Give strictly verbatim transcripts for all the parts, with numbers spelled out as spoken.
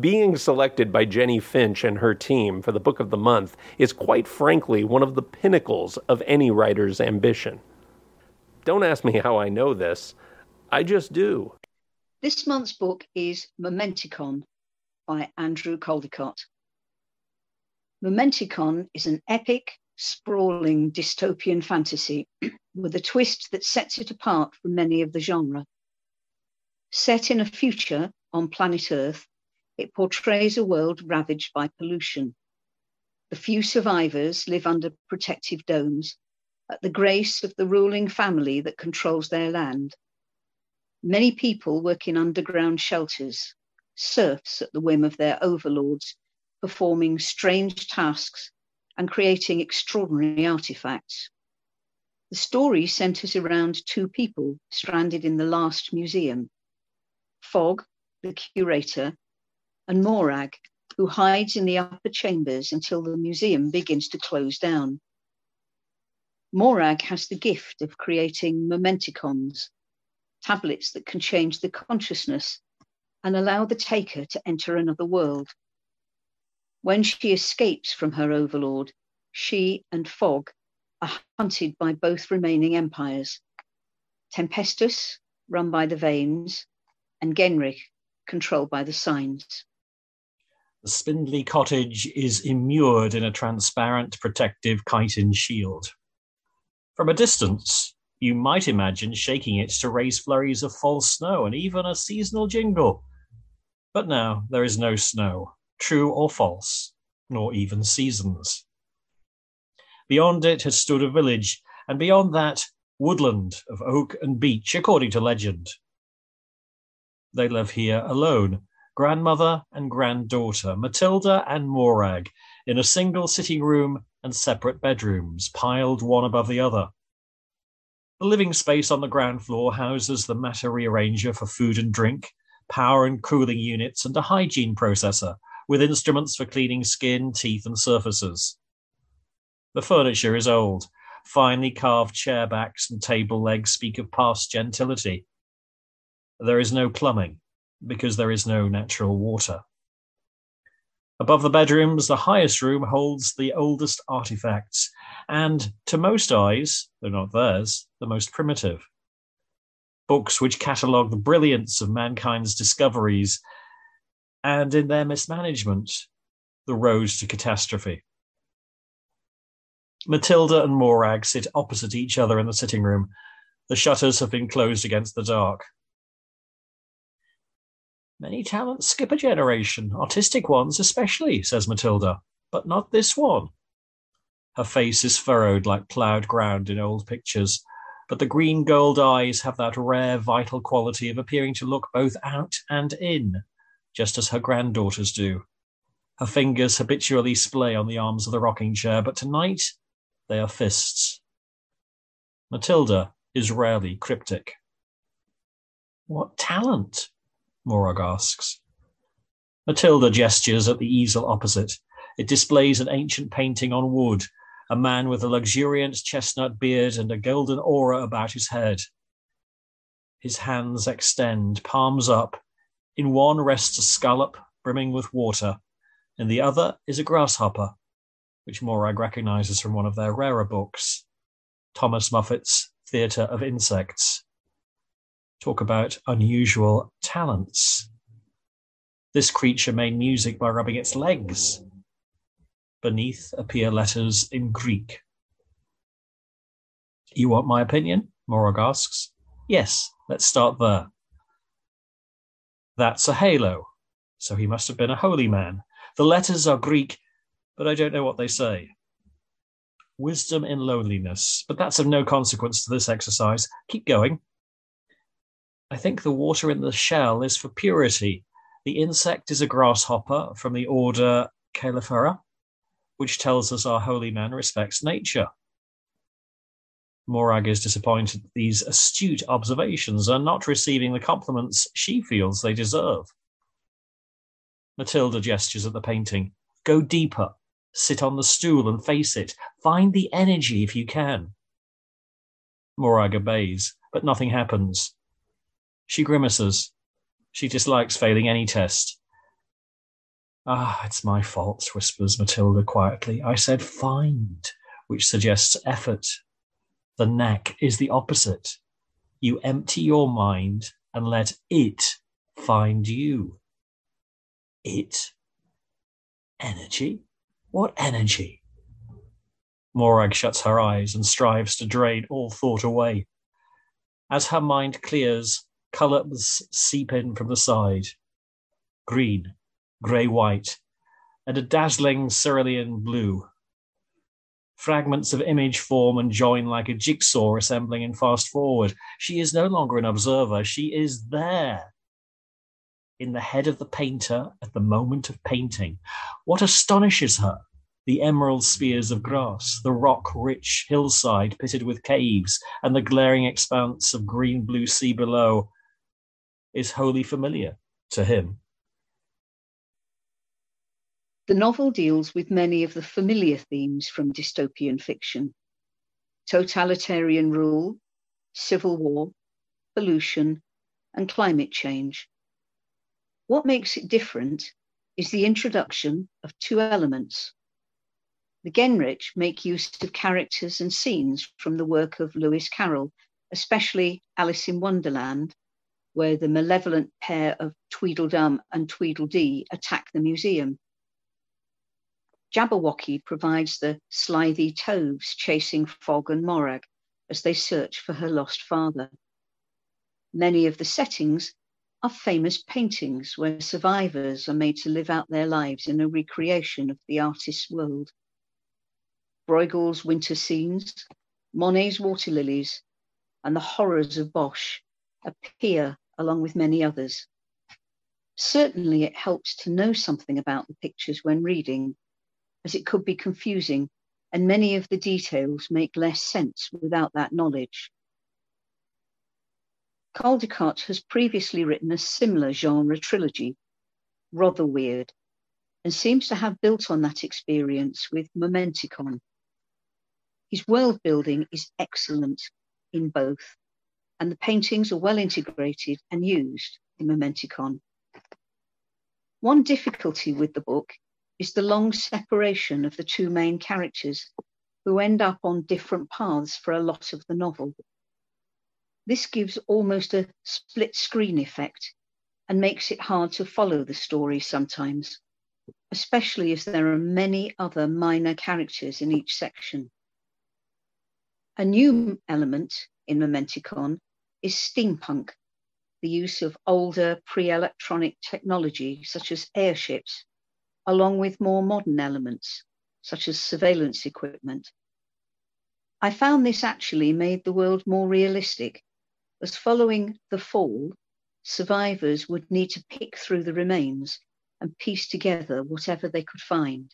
Being selected by Jenny Finch and her team for the Book of the Month is quite frankly one of the pinnacles of any writer's ambition. Don't ask me how I know this. I just do. This month's book is Momenticon by Andrew Caldecott. Momenticon is an epic, sprawling dystopian fantasy with a twist that sets it apart from many of the genre. Set in a future on planet Earth, it portrays a world ravaged by pollution. The few survivors live under protective domes, at the grace of the ruling family that controls their land. Many people work in underground shelters, serfs at the whim of their overlords, performing strange tasks and creating extraordinary artifacts. The story centres around two people stranded in the last museum: Fogg, the curator, and Morag, who hides in the upper chambers until the museum begins to close down. Morag has the gift of creating momenticons, tablets that can change the consciousness and allow the taker to enter another world. When she escapes from her overlord, she and Fogg are hunted by both remaining empires: Tempestus, run by the Vanes, and Genrich, controlled by the Signs. The spindly cottage is immured in a transparent protective chitin shield. From a distance, you might imagine shaking it to raise flurries of false snow and even a seasonal jingle. But now there is no snow, true or false, nor even seasons. Beyond it has stood a village, and beyond that, woodland of oak and beech, according to legend. They live here alone, grandmother and granddaughter, Matilda and Morag, in a single sitting room and separate bedrooms, piled one above the other. The living space on the ground floor houses the matter rearranger for food and drink, power and cooling units, and a hygiene processor, with instruments for cleaning skin, teeth, and surfaces. The furniture is old. Finely carved chair backs and table legs speak of past gentility. There is no plumbing, because there is no natural water. Above the bedrooms, the highest room holds the oldest artifacts, and, to most eyes, though not theirs, the most primitive. Books which catalogue the brilliance of mankind's discoveries, and in their mismanagement, the road to catastrophe. Matilda and Morag sit opposite each other in the sitting room. The shutters have been closed against the dark. Many talents skip a generation, artistic ones especially, says Matilda, but not this one. Her face is furrowed like ploughed ground in old pictures, but the green gold eyes have that rare vital quality of appearing to look both out and in, just as her granddaughters do. Her fingers habitually splay on the arms of the rocking chair, but tonight they are fists. Matilda is rarely cryptic. What talent? Morag asks. Matilda gestures at the easel opposite. It displays an ancient painting on wood, a man with a luxuriant chestnut beard and a golden aura about his head. His hands extend, palms up. In one rests a scallop brimming with water. In the other is a grasshopper, which Morag recognises from one of their rarer books, Thomas Moffat's Theatre of Insects. Talk about unusual talents. This creature made music by rubbing its legs. Beneath appear letters in Greek. You want my opinion? Morag asks. Yes, let's start there. That's a halo, so he must have been a holy man. The letters are Greek, but I don't know what they say. Wisdom in loneliness, but that's of no consequence to this exercise. Keep going. I think the water in the shell is for purity. The insect is a grasshopper from the order Caelifera, which tells us our holy man respects nature. Morag is disappointed that these astute observations are not receiving the compliments she feels they deserve. Matilda gestures at the painting. Go deeper. Sit on the stool and face it. Find the energy if you can. Morag obeys, but nothing happens. She grimaces. She dislikes failing any test. Ah, it's my fault, whispers Matilda quietly. I said find, which suggests effort. The knack is the opposite. You empty your mind and let it find you. It? Energy? What energy? Morag shuts her eyes and strives to drain all thought away. As her mind clears, colours seep in from the side. Green, grey-white, and a dazzling cerulean blue. Fragments of image form and join like a jigsaw assembling in fast forward. She is no longer an observer. She is there, in the head of the painter at the moment of painting. What astonishes her? The emerald spheres of grass, the rock-rich hillside pitted with caves, and the glaring expanse of green-blue sea below is wholly familiar to him. The novel deals with many of the familiar themes from dystopian fiction: totalitarian rule, civil war, pollution, and climate change. What makes it different is the introduction of two elements. The Genrich make use of characters and scenes from the work of Lewis Carroll, especially Alice in Wonderland, where the malevolent pair of Tweedledum and Tweedledee attack the museum. Jabberwocky provides the slithy toves chasing Fogg and Morag as they search for her lost father. Many of the settings are famous paintings where survivors are made to live out their lives in a recreation of the artist's world. Bruegel's winter scenes, Monet's water lilies, and the horrors of Bosch appear along with many others. Certainly it helps to know something about the pictures when reading, as it could be confusing, and many of the details make less sense without that knowledge. Caldecott has previously written a similar genre trilogy, Rotherweird, and seems to have built on that experience with Momenticon. His world building is excellent in both, and the paintings are well integrated and used in Momenticon. One difficulty with the book is the long separation of the two main characters, who end up on different paths for a lot of the novel. This gives almost a split screen effect and makes it hard to follow the story sometimes, especially as there are many other minor characters in each section. A new element in Momenticon is steampunk, the use of older pre-electronic technology such as airships, along with more modern elements, such as surveillance equipment. I found this actually made the world more realistic, as following the fall, survivors would need to pick through the remains and piece together whatever they could find.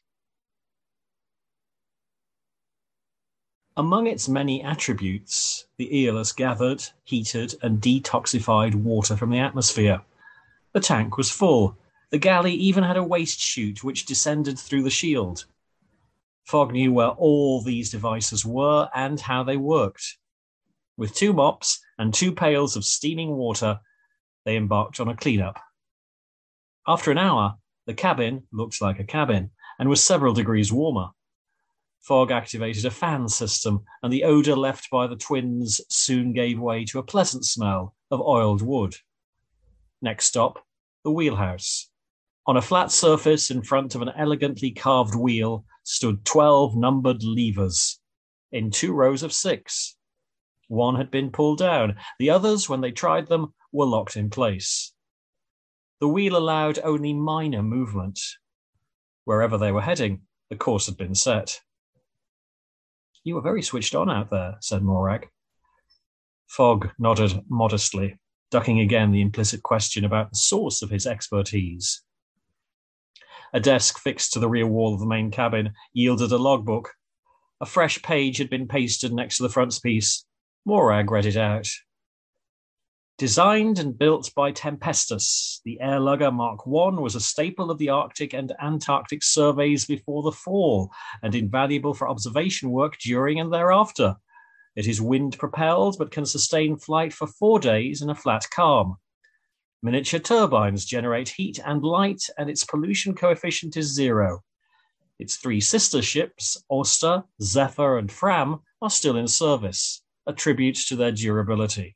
Among its many attributes, the Aeolus gathered, heated, and detoxified water from the atmosphere. The tank was full. The galley even had a waste chute which descended through the shield. Fogg knew where all these devices were and how they worked. With two mops and two pails of steaming water, they embarked on a clean-up. After an hour, the cabin looked like a cabin and was several degrees warmer. Fogg activated a fan system, and the odour left by the twins soon gave way to a pleasant smell of oiled wood. Next stop, the wheelhouse. On a flat surface in front of an elegantly carved wheel stood twelve numbered levers, in two rows of six. One had been pulled down. The others, when they tried them, were locked in place. The wheel allowed only minor movement. Wherever they were heading, the course had been set. "You were very switched on out there," said Morag. Fogg nodded modestly, ducking again the implicit question about the source of his expertise. A desk fixed to the rear wall of the main cabin yielded a logbook. A fresh page had been pasted next to the frontispiece. Morag read it out. Designed and built by Tempestus, the Airlugger Mark One was a staple of the Arctic and Antarctic surveys before the fall, and invaluable for observation work during and thereafter. It is wind-propelled, but can sustain flight for four days in a flat calm. Miniature turbines generate heat and light, and its pollution coefficient is zero. Its three sister ships, Auster, Zephyr, and Fram, are still in service, a tribute to their durability.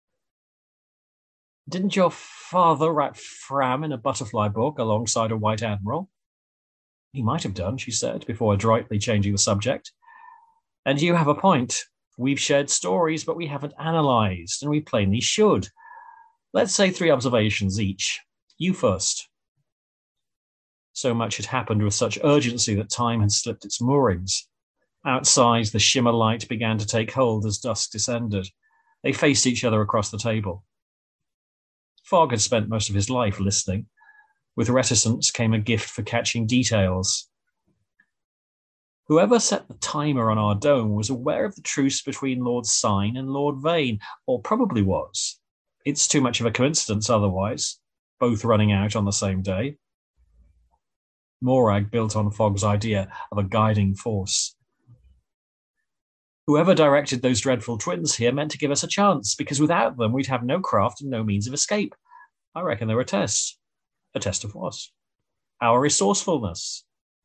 Didn't your father write Fram in a butterfly book alongside a White Admiral? He might have done, she said, before adroitly changing the subject. And you have a point. We've shared stories, but we haven't analysed, and we plainly should. Let's say three observations each. You first. So much had happened with such urgency that time had slipped its moorings. Outside, the shimmer light began to take hold as dusk descended. They faced each other across the table. Fogg had spent most of his life listening. With reticence came a gift for catching details. Whoever set the timer on our dome was aware of the truce between Lord Syne and Lord Vane, or probably was. It's too much of a coincidence otherwise, both running out on the same day. Morag built on Fogg's idea of a guiding force. Whoever directed those dreadful twins here meant to give us a chance, because without them we'd have no craft and no means of escape. I reckon they were tests. A test of what? Our resourcefulness.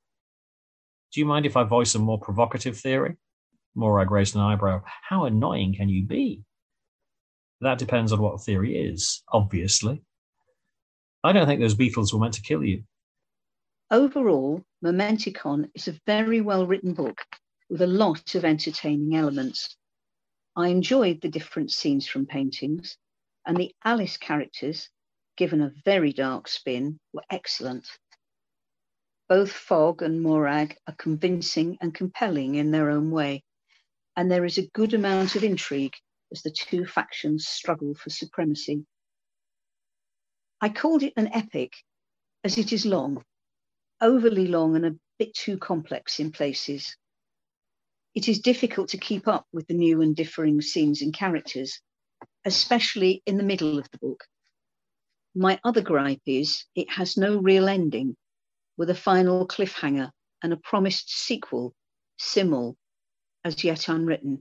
Do you mind if I voice a more provocative theory? Morag raised an eyebrow. How annoying can you be? That depends on what the theory is, obviously. I don't think those beetles were meant to kill you. Overall, Momenticon is a very well-written book with a lot of entertaining elements. I enjoyed the different scenes from paintings, and the Alice characters, given a very dark spin, were excellent. Both Fogg and Morag are convincing and compelling in their own way, and there is a good amount of intrigue as the two factions struggle for supremacy. I called it an epic as it is long, overly long and a bit too complex in places. It is difficult to keep up with the new and differing scenes and characters, especially in the middle of the book. My other gripe is it has no real ending, with a final cliffhanger and a promised sequel, Simul, as yet unwritten.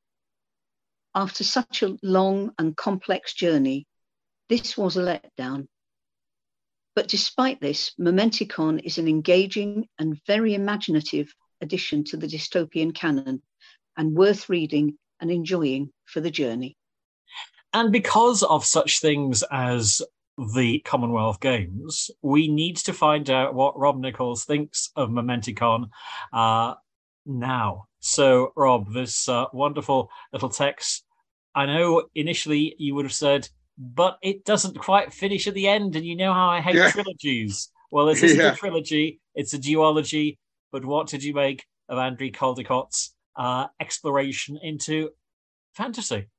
After such a long and complex journey, this was a letdown. But despite this, Momenticon is an engaging and very imaginative addition to the dystopian canon, and worth reading and enjoying for the journey. And because of such things as the Commonwealth Games, we need to find out what Rob Nichols thinks of Momenticon uh, now. So, Rob, this uh, wonderful little text, I know initially you would have said, but it doesn't quite finish at the end, and you know how I hate yeah. trilogies. Well, this isn't yeah. a trilogy, it's a duology, but what did you make of Andrew Caldicott's uh, exploration into fantasy?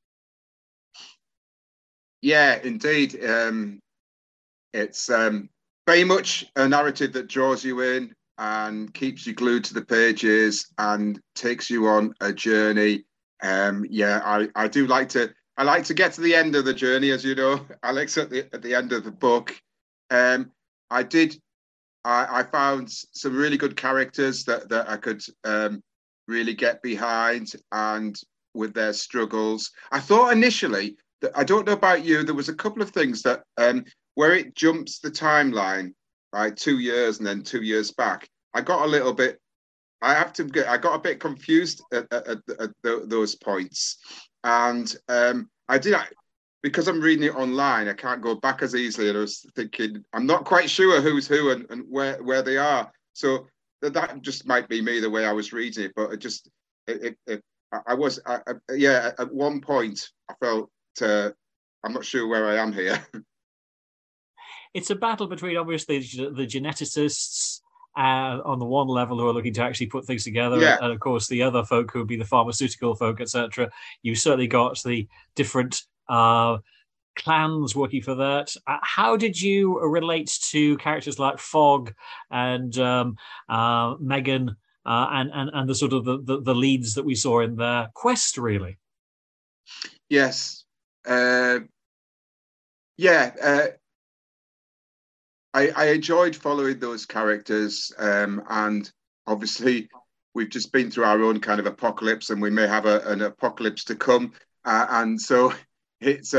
Yeah, indeed. Um, it's um, very much a narrative that draws you in and keeps you glued to the pages and takes you on a journey. Um, yeah, I, I do like to I like to get to the end of the journey, as you know, Alex, at the at the end of the book. Um, I did I, I found some really good characters that, that I could um, really get behind, and with their struggles. I thought initially that, I don't know about you, there was a couple of things that um, where it jumps the timeline, right, two years and then two years back. I got a little bit, I have to get, I got a bit confused at, at, at, at those points. And um, I did, because I'm reading it online, I can't go back as easily. And I was thinking, I'm not quite sure who's who and, and where, where they are. So that, that just might be me, the way I was reading it. But it just, it, it, it I was, I, I, yeah, at one point I felt, uh, I'm not sure where I am here. It's a battle between, obviously, the geneticists uh, on the one level who are looking to actually put things together, yeah. and of course the other folk who would be the pharmaceutical folk, et cetera. You've certainly got the different uh, clans working for that. Uh, how did you relate to characters like Fogg and um, uh, Megan uh, and, and and the sort of the, the, the leads that we saw in their quest, really? Yes. Uh, yeah. Uh, I, I enjoyed following those characters, um, and obviously we've just been through our own kind of apocalypse, and we may have a, an apocalypse to come, uh, and so it's uh,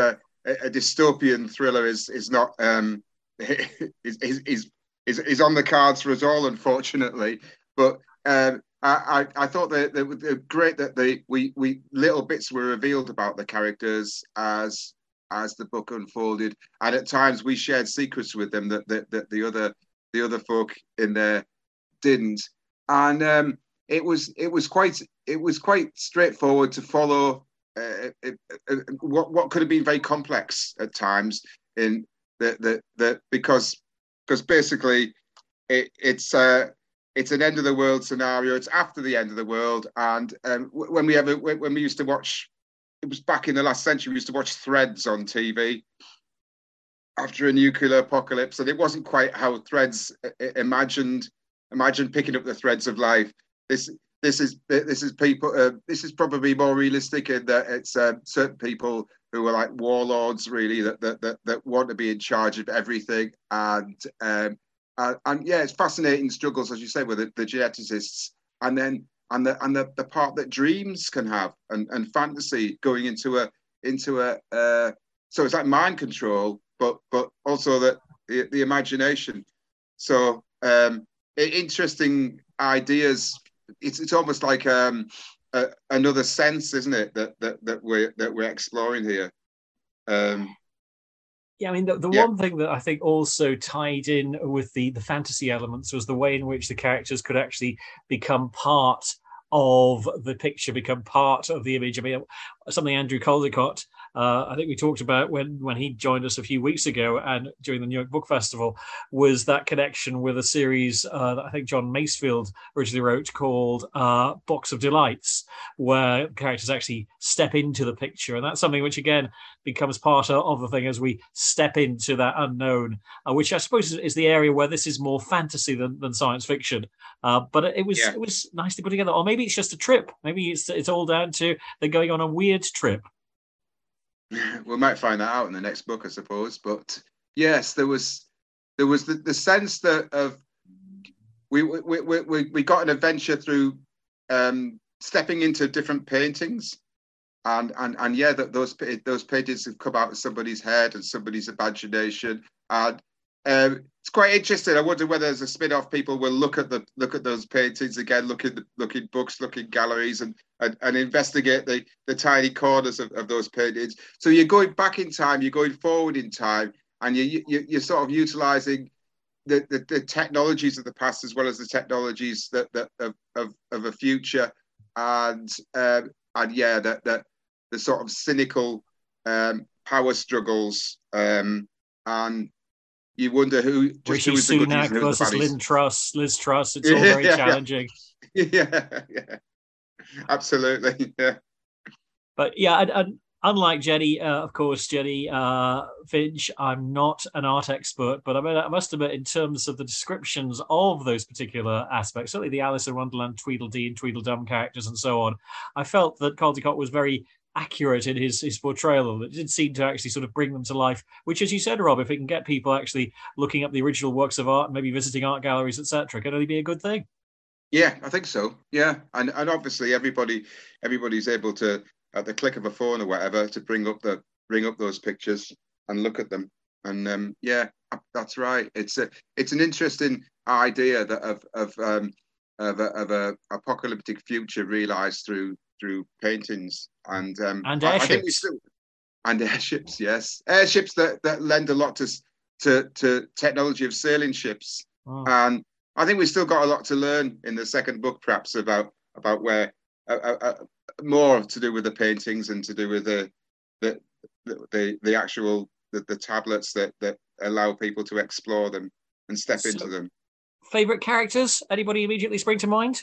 a dystopian thriller is is not um, is, is is is is on the cards for us all, unfortunately. But um, I, I I thought that they were great that they we we little bits were revealed about the characters as as the book unfolded, and at times we shared secrets with them that that, that the other the other folk in there didn't, and um, it was it was quite it was quite straightforward to follow. Uh, it, it, what what could have been very complex at times in the the, the because because basically it, it's uh, it's an end of the world scenario. It's after the end of the world, and um, when we ever when we used to watch, it was back in the last century. We used to watch Threads on T V after a nuclear apocalypse, and it wasn't quite how Threads imagined imagined picking up the threads of life. This. This is this is people. Uh, this is probably more realistic in that it's uh, certain people who are like warlords, really, that that that, that want to be in charge of everything. And um, and, and yeah, it's fascinating struggles, as you say, with the, the geneticists, and then and the and the, the part that dreams can have, and, and fantasy going into a into a. Uh, so it's like mind control, but but also that the, the imagination. So um, interesting ideas. It's it's almost like um, a, another sense, isn't it? That that that we're that we're exploring here. Um, yeah, I mean, the, the yeah. one thing that I think also tied in with the the fantasy elements was the way in which the characters could actually become part of the picture, become part of the image. I mean, something Andrew Caldecott, uh, I think we talked about when, when he joined us a few weeks ago and during the New York Book Festival, was that connection with a series uh, that I think John Masefield originally wrote called uh, Box of Delights, where characters actually step into the picture. And that's something which, again, becomes part of the thing as we step into that unknown, uh, which I suppose is the area where this is more fantasy than, than science fiction. Uh, but it was yeah. it was nicely put together. Or maybe it's just a trip. Maybe it's it's all down to they're going on a weird trip. We might find that out in the next book, I suppose. But yes, there was there was the, the sense that of we we we we, we got an adventure through um, stepping into different paintings, and and and yeah, that those those paintings have come out of somebody's head and somebody's imagination, and um, it's quite interesting. I wonder whether as a spin-off, people will look at the look at those paintings again, look in the look in books, look in galleries, and and, and investigate the the tiny corners of, of those paintings. So you're going back in time, you're going forward in time, and you, you you're sort of utilizing the, the the technologies of the past as well as the technologies that that of of, of a future, and um, and yeah, that that the sort of cynical um, power struggles um, and. You wonder who. Just Rishi who Sunak the versus Liz Truss. Liz Truss. It's all very yeah, challenging. Yeah. yeah, yeah, absolutely. Yeah. But yeah, and, and unlike Jenny, uh, of course, Jenny uh, Finch, I'm not an art expert, but I mean, I must admit, in terms of the descriptions of those particular aspects, certainly the Alice in Wonderland, Tweedledee and Tweedledum characters and so on, I felt that Caldecott was very accurate in his, his portrayal of it. It did seem to actually sort of bring them to life, which, as you said, Rob, if it can get people actually looking up the original works of art, maybe visiting art galleries, et cetera, can only be a good thing. Yeah, I think so. Yeah, and and obviously everybody everybody's able to, at the click of a phone or whatever, to bring up the bring up those pictures and look at them. And um, yeah, that's right. It's a it's an interesting idea that of of um, of a, of a apocalyptic future realized through through paintings and um, and airships. I, I think we still, and airships, yes, airships that, that lend a lot to to to technology of sailing ships, oh. and I think we've still got a lot to learn in the second book, perhaps about about where uh, uh, more to do with the paintings and to do with the the the, the actual the, the tablets that that allow people to explore them and step so, into them. Favorite characters? Anybody immediately spring to mind?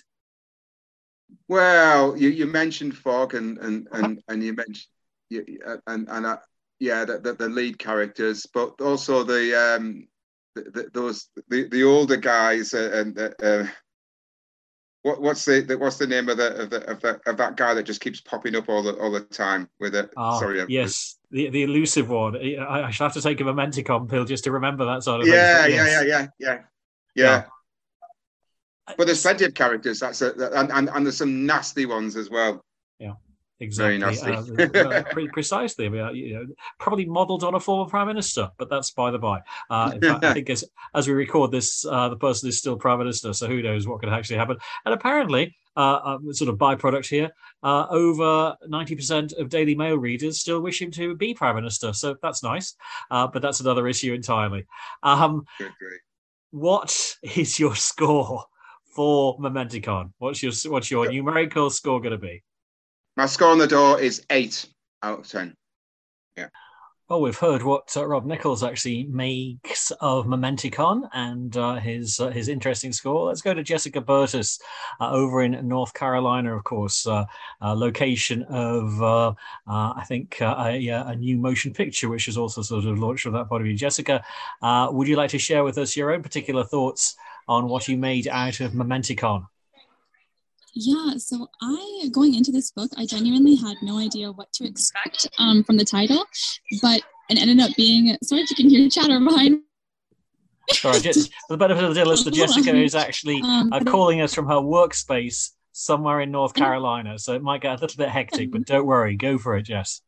Well, you, you mentioned Fogg and and and, and you mentioned and and uh, yeah, the, the the lead characters, but also the um the, the, those the, the older guys uh, and uh, uh, what what's the, the what's the name of the of the of, the, of that guy that just keeps popping up all the all the time with it? Oh, sorry, yes, the the elusive one. I, I should have to take him a Menticom pill just to remember that sort of yeah, thing. Yeah, yes. yeah, yeah, yeah, yeah, yeah. But there's plenty of characters. That's a, and, and and there's some nasty ones as well. Yeah. Exactly. Very nasty. Uh, pre- precisely. I mean, uh, you know, probably modelled on a former prime minister, but that's by the by. Uh, in fact, I think as as we record this, uh, the person is still prime minister, so who knows what could actually happen. And apparently, uh, uh, sort of byproduct here, uh, over ninety percent of Daily Mail readers still wish him to be prime minister, so that's nice. Uh, but that's another issue entirely. Um, Good, great. What is your score for Mementicon? What's your what's your numerical score going to be? My score on the door is eight out of ten. Yeah. Well, we've heard what uh, Rob Nichols actually makes of Mementicon and uh, his uh, his interesting score. Let's go to Jessica Burtis uh, over in North Carolina, of course, uh, uh, location of, uh, uh, I think, uh, a, a new motion picture, which is also sort of launched from that point of view. Jessica, uh, would you like to share with us your own particular thoughts on what you made out of Mementicon? Yeah, so I, going into this book, I genuinely had no idea what to expect um, from the title, but it ended up being, sorry if you can hear chatter behind. Sorry, just for the benefit of the listener, Jessica is actually um, uh, calling us from her workspace somewhere in North Carolina, so it might get a little bit hectic, but don't worry, go for it, Jess.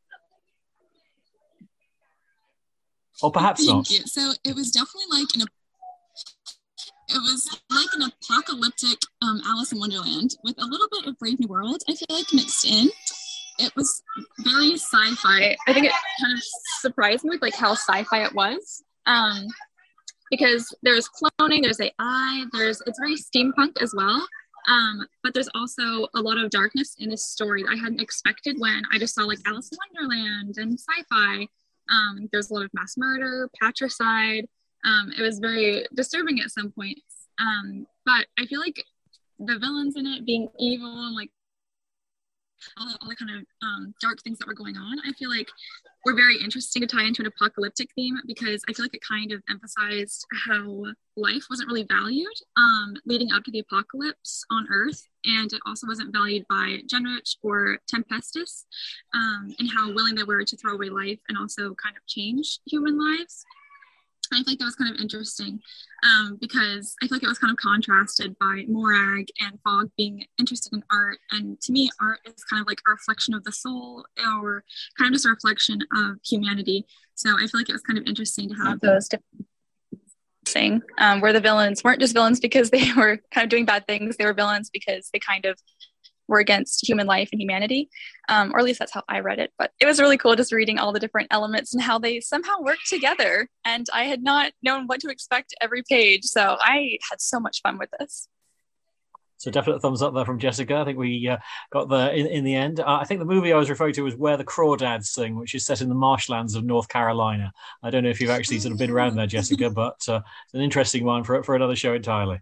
Or perhaps Thank not. You. So it was definitely like an It was like an apocalyptic um, Alice in Wonderland with a little bit of Brave New World, I feel like, mixed in. It was very sci-fi. I think it kind of surprised me with like how sci-fi it was. Um, because there's cloning, there's A I, there's it's very steampunk as well. Um, but there's also a lot of darkness in this story that I hadn't expected when I just saw like Alice in Wonderland and sci-fi. Um, there's a lot of mass murder, patricide. Um, it was very disturbing at some points. Um, but I feel like the villains in it being evil and like all the, all the kind of um, dark things that were going on, I feel like were very interesting to tie into an apocalyptic theme, because I feel like it kind of emphasized how life wasn't really valued um, leading up to the apocalypse on Earth. And it also wasn't valued by Genrich or Tempestus, um, and how willing they were to throw away life and also kind of change human lives. I feel like that was kind of interesting um, because I feel like it was kind of contrasted by Morag and Fogg being interested in art. And to me, art is kind of like a reflection of the soul, or kind of just a reflection of humanity. So I feel like it was kind of interesting to have those different things um, where the villains weren't just villains because they were kind of doing bad things. They were villains because they kind of were against human life and humanity, um, or at least that's how I read it. But it was really cool just reading all the different elements and how they somehow work together. And I had not known what to expect every page. So I had so much fun with this. So definite thumbs up there from Jessica. I think we uh, got there in, in the end. Uh, I think the movie I was referring to was Where the Crawdads Sing, which is set in the marshlands of North Carolina. I don't know if you've actually sort of been around there, Jessica, but uh, it's an interesting one for, for another show entirely.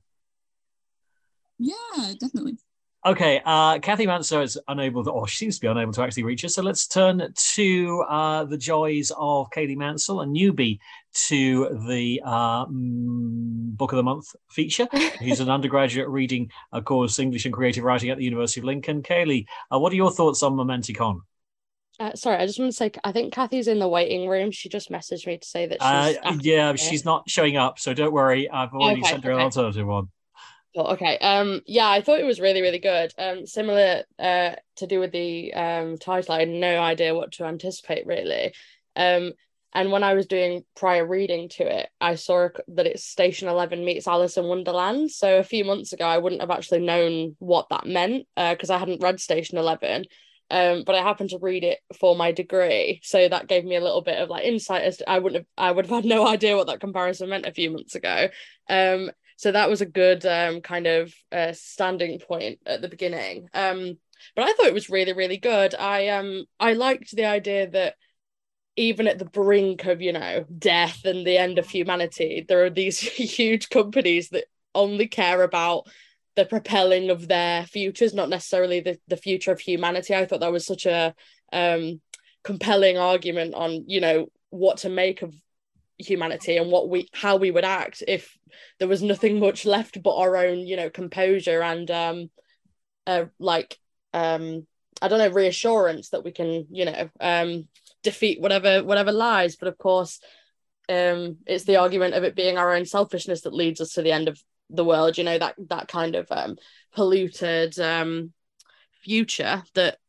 Yeah, definitely. Okay, uh, Kathy Manso is unable to, or she seems to be unable to actually reach us. So let's turn to uh, the joys of Kaylee Mansell, a newbie to the uh, Book of the Month feature. He's an undergraduate reading a course English and Creative Writing at the University of Lincoln. Kaylee, uh, what are your thoughts on Mementicon? Uh, sorry, I just want to say, I think Kathy's in the waiting room. She just messaged me to say that she's... Uh, yeah, she's not showing up, so don't worry. I've already okay, sent her okay. an alternative one. Well, okay. Um, yeah, I thought it was really, really good. Um, similar uh, to do with the um, title, I had no idea what to anticipate, really. Um, and when I was doing prior reading to it, I saw that it's Station Eleven meets Alice in Wonderland. So a few months ago, I wouldn't have actually known what that meant because uh, I hadn't read Station Eleven. Um, but I happened to read it for my degree, so that gave me a little bit of like insight as to, I wouldn't have I would have had no idea what that comparison meant a few months ago. Um, So that was a good um, kind of uh, standing point at the beginning. Um, but I thought it was really, really good. I um I liked the idea that even at the brink of, you know, death and the end of humanity, there are these huge companies that only care about the propelling of their futures, not necessarily the, the future of humanity. I thought that was such a um, compelling argument on, you know, what to make of humanity and what we how we would act if there was nothing much left but our own, you know, composure and um uh, like um I don't know, reassurance that we can, you know, um defeat whatever whatever lies. But of course um it's the argument of it being our own selfishness that leads us to the end of the world, you know, that that kind of um polluted um future that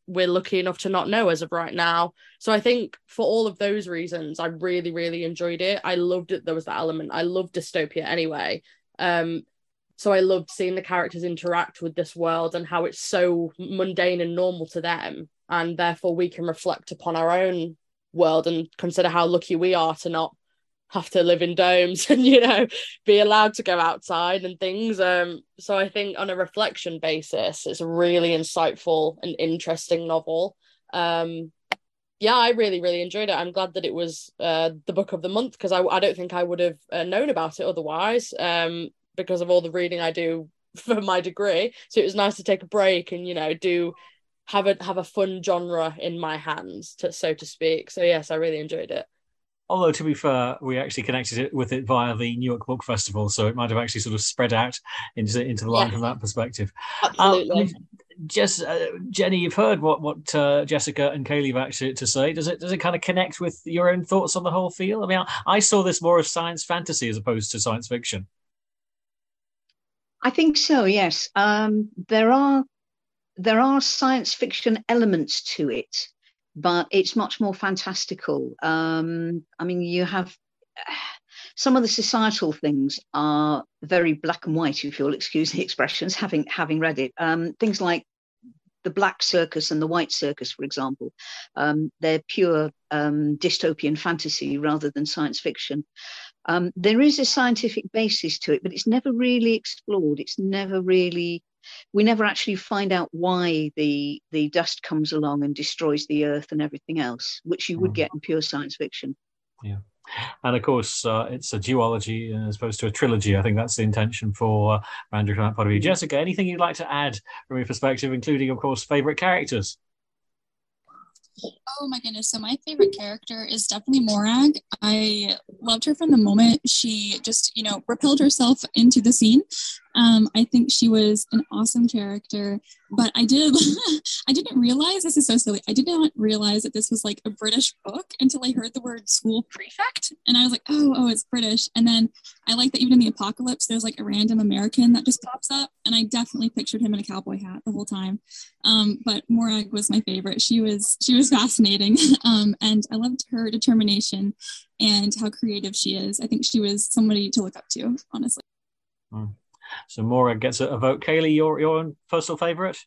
we're lucky enough to not know as of right now. So I think for all of those reasons, I really, really enjoyed it. I loved it. There was that element. I love dystopia anyway. Um, so I loved seeing the characters interact with this world and how it's so mundane and normal to them. And therefore we can reflect upon our own world and consider how lucky we are to not have to live in domes and, you know, be allowed to go outside and things. Um, so I think on a reflection basis, it's a really insightful and interesting novel. Um, yeah, I really, really enjoyed it. I'm glad that it was uh, the book of the month, because I, I don't think I would have uh, known about it otherwise, um, because of all the reading I do for my degree. So it was nice to take a break and, you know, do have a have a fun genre in my hands, to, so to speak. So yes, I really enjoyed it. Although, to be fair, we actually connected it with it via the Newark Book Festival, so it might have actually sort of spread out into, into the line yeah. from that perspective. Absolutely. Um, Jess, uh, Jenny, you've heard what what uh, Jessica and Kaylee have actually to say. Does it does it kind of connect with your own thoughts on the whole feel? I mean, I, I saw this more as science fantasy as opposed to science fiction. I think so. Yes, um, there are there are science fiction elements to it, but it's much more fantastical. Um, I mean, you have some of the societal things are very black and white, if you'll excuse the expressions, having having read it. Um, things like the black circus and the white circus, for example, um, they're pure um, dystopian fantasy rather than science fiction. Um, there is a scientific basis to it, but it's never really explored. It's never really... We never actually find out why the the dust comes along and destroys the earth and everything else, which you would get in pure science fiction. Yeah. And of course, uh, it's a duology as opposed to a trilogy. I think that's the intention for uh, Andrew from that point of view. Jessica, anything you'd like to add from your perspective, including, of course, favourite characters? Oh my goodness. So my favorite character is definitely Morag. I loved her from the moment she just, you know, propelled herself into the scene. Um, I think she was an awesome character, but I did, I didn't realize, this is so silly, I did not realize that this was like a British book until I heard the word school prefect, and I was like, oh, oh, it's British. And then I like that even in the apocalypse, there's like a random American that just pops up, and I definitely pictured him in a cowboy hat the whole time. Um, but Morag was my favorite. She was, she was fascinating, um, and I loved her determination and how creative she is. I think she was somebody to look up to, honestly. Mm. So Morag gets a, a vote. Kaylee, your your personal favourite?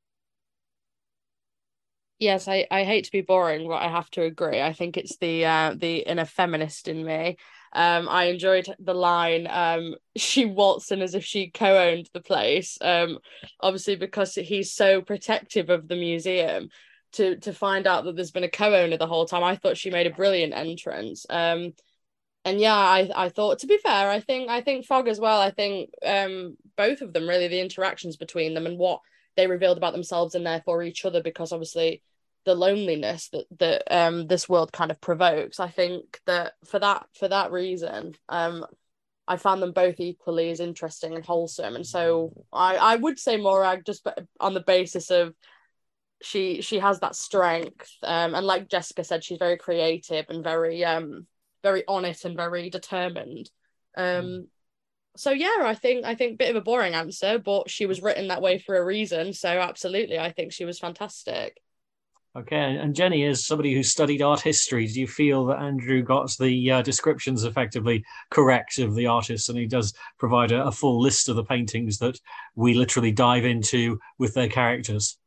Yes, I, I hate to be boring, but I have to agree. I think it's the uh, the inner feminist in me. Um, I enjoyed the line, um, she waltzed in as if she co-owned the place. Um, obviously, because he's so protective of the museum, to to find out that there's been a co-owner the whole time. I thought she made a brilliant entrance. Um, And yeah, I, I thought, to be fair, I think I think Fogg as well. I think um, both of them, really, the interactions between them and what they revealed about themselves and therefore each other, because obviously the loneliness that that um, this world kind of provokes. I think that for that for that reason, um, I found them both equally as interesting and wholesome. And so I, I would say Morag, just on the basis of she she has that strength, um, and like Jessica said, she's very creative and very um. very on it and very determined. Um, so yeah, I think I think bit of a boring answer, but she was written that way for a reason. So absolutely, I think she was fantastic. Okay, and Jenny, as somebody who studied art history, do you feel that Andrew got the uh, descriptions effectively correct of the artists, and he does provide a, a full list of the paintings that we literally dive into with their characters?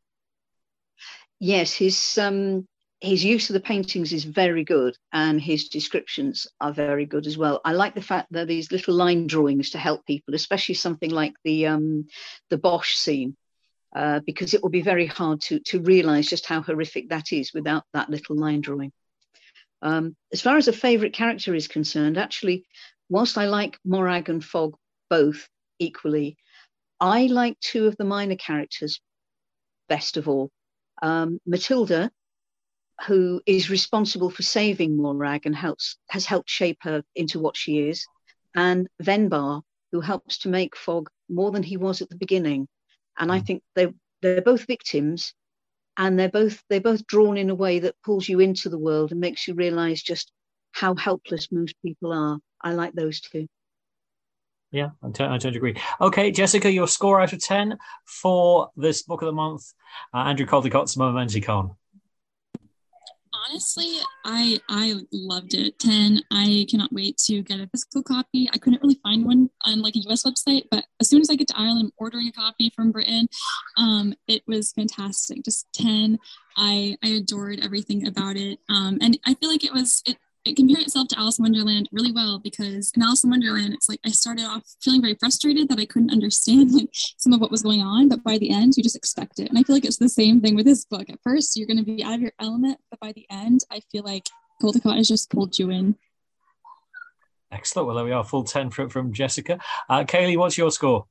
Yes, his um. His use of the paintings is very good, and his descriptions are very good as well. I like the fact that these little line drawings to help people, especially something like the um, the Bosch scene, uh, because it will be very hard to to realise just how horrific that is without that little line drawing. Um, as far as a favourite character is concerned, actually, whilst I like Morag and Fogg both equally, I like two of the minor characters best of all. Um, Matilda, who is responsible for saving Morag and helps has helped shape her into what she is, and Venbar, who helps to make Fogg more than he was at the beginning. And I think they they're both victims, and they're both they're both drawn in a way that pulls you into the world and makes you realise just how helpless most people are. I like those two. Yeah, I tend, I tend to agree. Okay, Jessica, your score out of ten for this book of the month, uh, Andrew Caldicott's Momenticon. Honestly, I I loved it. ten. I cannot wait to get a physical copy. I couldn't really find one on like a U S website, but as soon as I get to Ireland, I'm ordering a copy from Britain. Um, it was fantastic. Just ten. I I adored everything about it. Um, and I feel like it was it. It compared itself to Alice in Wonderland really well, because in Alice in Wonderland, it's like I started off feeling very frustrated that I couldn't understand like some of what was going on, but by the end, you just expect it. And I feel like it's the same thing with this book. At first, you're going to be out of your element, but by the end, I feel like Caldecott has just pulled you in. Excellent. Well, there we are, full ten from, from Jessica. Uh, Kaylee, what's your score?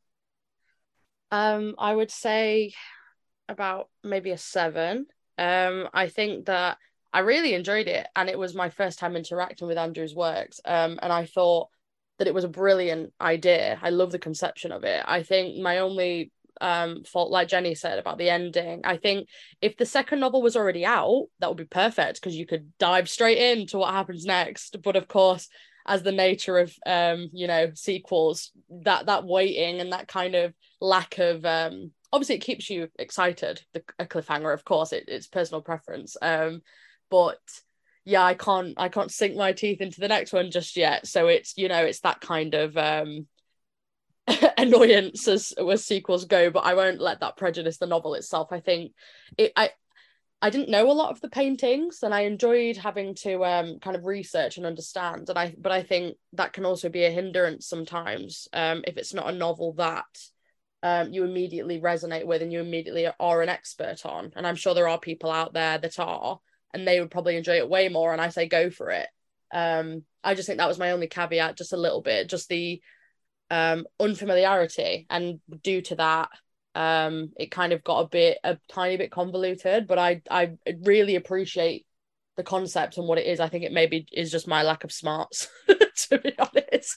Um, I would say about maybe a seven. Um, I think that I really enjoyed it, and it was my first time interacting with Andrew's works. Um, and I thought that it was a brilliant idea. I love the conception of it. I think my only um fault, like Jenny said about the ending, I think if the second novel was already out, that would be perfect, because you could dive straight into what happens next. But of course, as the nature of um, you know, sequels, that that waiting and that kind of lack of um obviously it keeps you excited. The a cliffhanger, of course, it, it's personal preference. Um But yeah, I can't I can't sink my teeth into the next one just yet. So it's, you know, it's that kind of um, annoyance as, as sequels go, but I won't let that prejudice the novel itself. I think it I I didn't know a lot of the paintings, and I enjoyed having to um, kind of research and understand. And I but I think that can also be a hindrance sometimes um, if it's not a novel that um, you immediately resonate with and you immediately are an expert on. And I'm sure there are people out there that are, and they would probably enjoy it way more, and I say go for it. Um, I just think that was my only caveat, just a little bit, just the um, unfamiliarity, and due to that, um, it kind of got a bit, a tiny bit convoluted, but I, I really appreciate the concept and what it is. I think it maybe is just my lack of smarts, to be honest.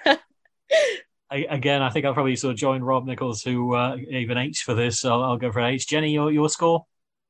I, again, I think I'll probably sort of join Rob Nichols, who uh, gave an H for this. I'll, I'll go for an H. Jenny, your, your score?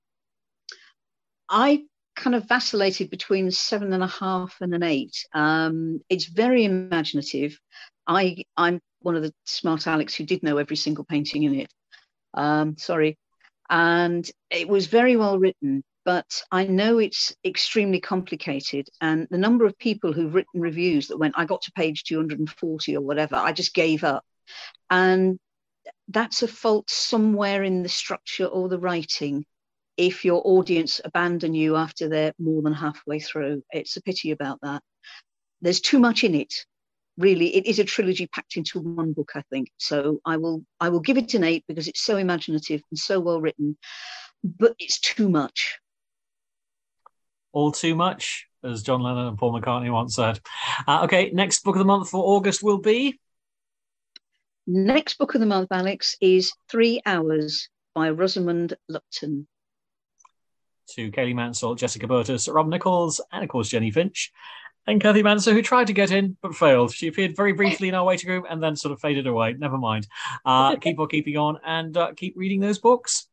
I kind of vacillated between seven and a half and an eight. Um, it's very imaginative. I, I'm one of the smart Alex who did know every single painting in it. Um, sorry. And it was very well written, but I know it's extremely complicated. And the number of people who've written reviews that went, I got to page two hundred forty or whatever, I just gave up. And that's a fault somewhere in the structure or the writing. If your audience abandon you after they're more than halfway through, it's a pity about that. There's too much in it. Really, it is a trilogy packed into one book, I think. So I will I will give it an eight because it's so imaginative and so well written, but it's too much. All too much, as John Lennon and Paul McCartney once said. Uh, okay, next book of the month for August will be? Next book of the month, Alex, is Three Hours by Rosamund Lupton. To Kaylee Mansell, Jessica Burtis, Rob Nichols, and of course Jenny Finch, and Kathy Manser, who tried to get in but failed. She appeared very briefly in our waiting room and then sort of faded away. Never mind. Uh, keep on keeping on, and uh, keep reading those books.